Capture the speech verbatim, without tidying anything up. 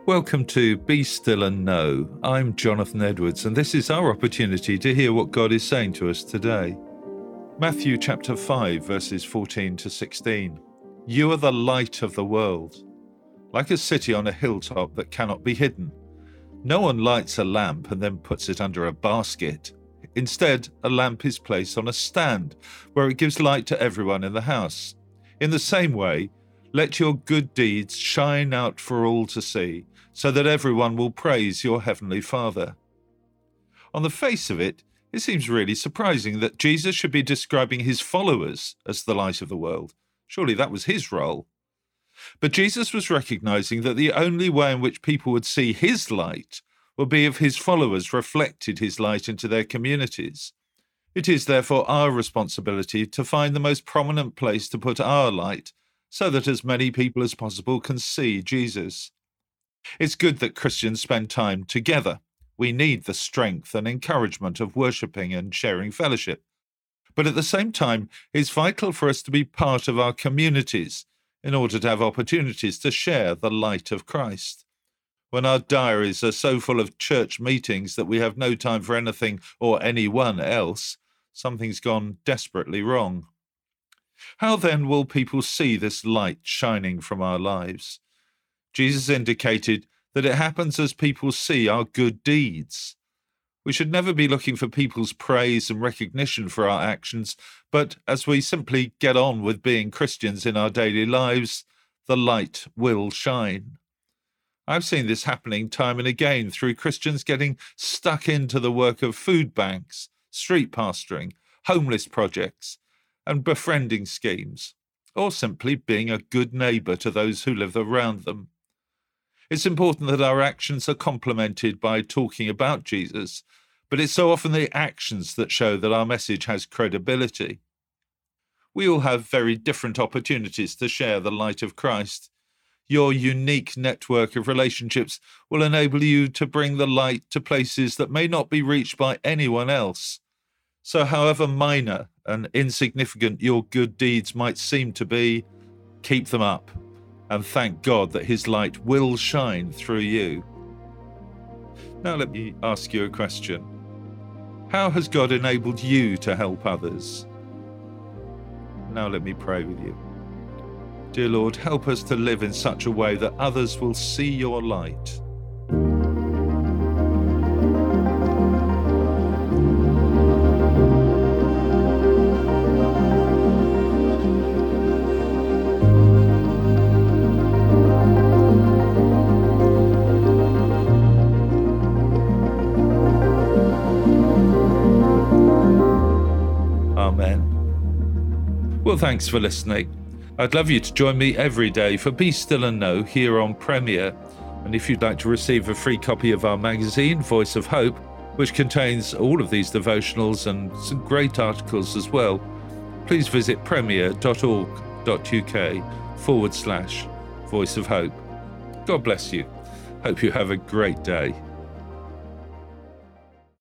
Welcome to Be Still and Know. I'm Jonathan Edwards, and this is our opportunity to hear what God is saying to us today. Matthew chapter five, verses fourteen to sixteen. You are the light of the world, like a city on a hilltop that cannot be hidden. No one lights a lamp and then puts it under a basket. Instead, a lamp is placed on a stand where it gives light to everyone in the house. In the same way, let your good deeds shine out for all to see, so that everyone will praise your heavenly Father. On the face of it, it seems really surprising that Jesus should be describing his followers as the light of the world. Surely that was his role. But Jesus was recognizing that the only way in which people would see his light would be if his followers reflected his light into their communities. It is therefore our responsibility to find the most prominent place to put our light, so that as many people as possible can see Jesus. It's good that Christians spend time together. We need the strength and encouragement of worshipping and sharing fellowship. But at the same time, it's vital for us to be part of our communities in order to have opportunities to share the light of Christ. When our diaries are so full of church meetings that we have no time for anything or anyone else, something's gone desperately wrong. How then will people see this light shining from our lives? Jesus indicated that it happens as people see our good deeds. We should never be looking for people's praise and recognition for our actions, but as we simply get on with being Christians in our daily lives, the light will shine. I've seen this happening time and again through Christians getting stuck into the work of food banks, street pastoring, homeless projects, and befriending schemes, or simply being a good neighbour to those who live around them. It's important that our actions are complemented by talking about Jesus, but it's so often the actions that show that our message has credibility. We all have very different opportunities to share the light of Christ. Your unique network of relationships will enable you to bring the light to places that may not be reached by anyone else. So however minor and insignificant your good deeds might seem to be, keep them up and thank God that his light will shine through you. Now let me ask you a question. How has God enabled you to help others? Now let me pray with you. Dear Lord, help us to live in such a way that others will see your light. Amen. Well, thanks for listening. I'd love you to join me every day for Be Still and Know here on Premier. And if you'd like to receive a free copy of our magazine, Voice of Hope, which contains all of these devotionals and some great articles as well, please visit premier.org.uk forward slash Voice of Hope. God bless you. Hope you have a great day.